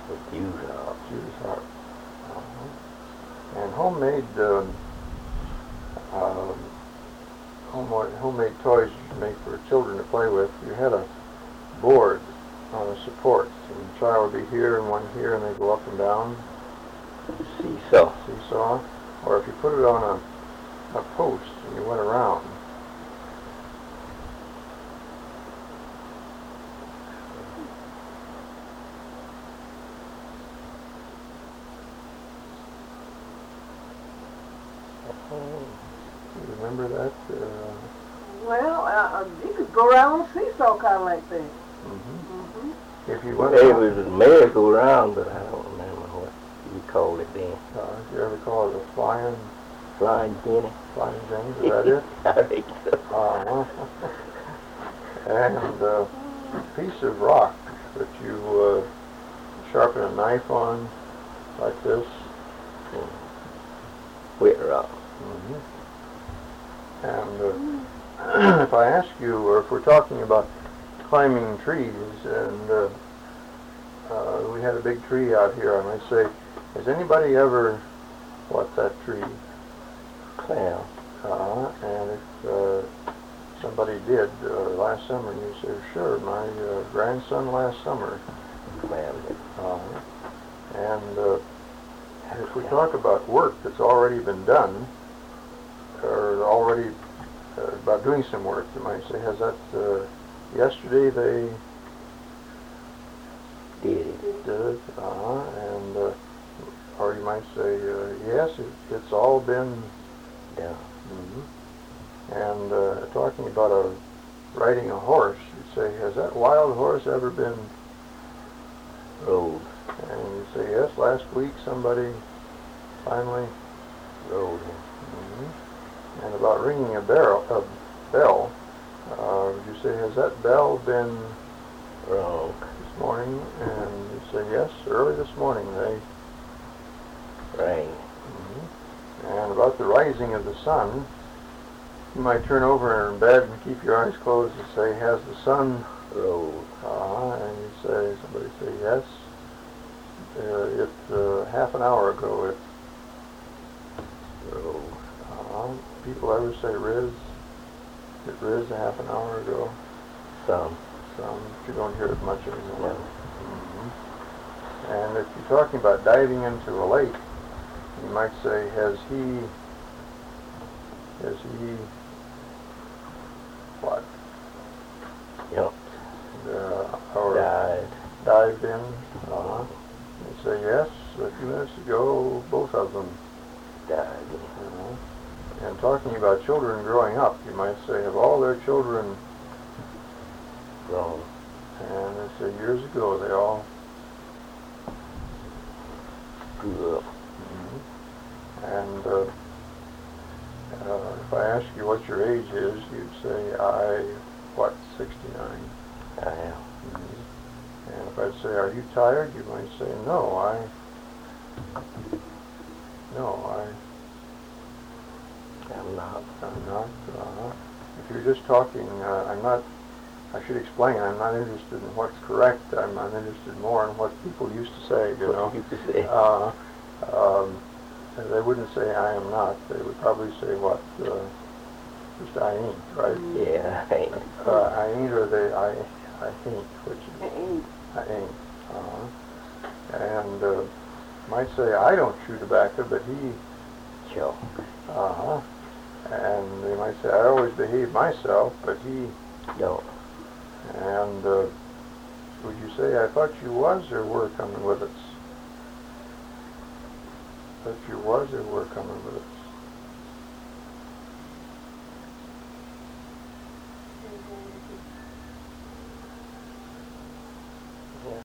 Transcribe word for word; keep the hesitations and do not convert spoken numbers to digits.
With Jews Harp. Jews Harp. Uh-huh. And homemade um, um, homemade, homemade toys you make for children to play with. You had a board on a support, and the child would be here and one here, and they go up and down. Seesaw. Seesaw. Or if you put it on a, a post and you went around. You remember that? Uh, well, uh, you could go around on a seesaw kind of like that. Mm-hmm. Mm-hmm. If you went It around, was a merry-go-round, but I don't remember what you called it then. uh, you ever call it a flying, Flying Jenny? flying Jenny? Is that it? I think so. Uh-huh. And uh, a piece of rock that you uh, sharpen a knife on, like this. Wet rock. Mm-hmm. And uh, if I ask you, or if we're talking about climbing trees, and uh, uh, we had a big tree out here, I might say, has anybody ever, what's that tree? Clown. Uh, and if uh, somebody did uh, last summer, and you say, sure, my uh, grandson last summer. Clown. Uh, and uh, if we talk about work that's already been done, or already uh, about doing some work, you might say, has that, uh, yesterday they Did it. did it, uh, and, uh, or you might say, uh, yes, it, it's all been Done. Mm-hmm. And uh, talking about a riding a horse, you'd say, has that wild horse ever been Rode. And you say, yes, last week somebody finally Rode him. Mm-hmm. And about ringing a, barrel, a bell, uh, would you say, has that bell been Wrong. this morning? And you say, yes, early this morning they... Rang. Mm-hmm. And about the rising of the sun, you might turn over in bed and keep your eyes closed and say, has the sun Rode. Uh, and you say, somebody say, yes. Uh, it, uh, half an hour ago, it, Rode. uh, people ever say riz? It riz a half an hour ago? Some. Some, you don't hear it much anymore. No. Mm-hmm. And if you're talking about diving into a lake, you might say, has he, has he, what? Yep. Uh, or Died. dived in? Uh-huh. You say, yes, a few minutes ago, both of them. Died. Uh-huh. And talking about children growing up, you might say, have all their children, Wrong. and they say, years ago, they all Grew up. Mm-hmm. And uh, uh, if I ask you what your age is, you'd say, I, what, sixty-nine? I am. Mm-hmm. And if I'd say, are you tired? You might say, no, I, no, I, I'm not. I'm not. Uh, if you're just talking, uh, I'm not, I should explain, I'm not interested in what's correct. I'm, I'm interested more in what people used to say, you know. What you used to say. Uh, um, they wouldn't say I am not. They would probably say what? Uh, just I ain't, right? Yeah, I ain't. Uh, I ain't, or they, I, I ain't, which is, I ain't. I ain't. Uh-huh. And uh, might say I don't chew tobacco, but he, Sure. uh-huh. And they might say I always behave myself, but he, Don't. and uh, would you say I thought you was or were coming with us? Thought you was or were coming with us?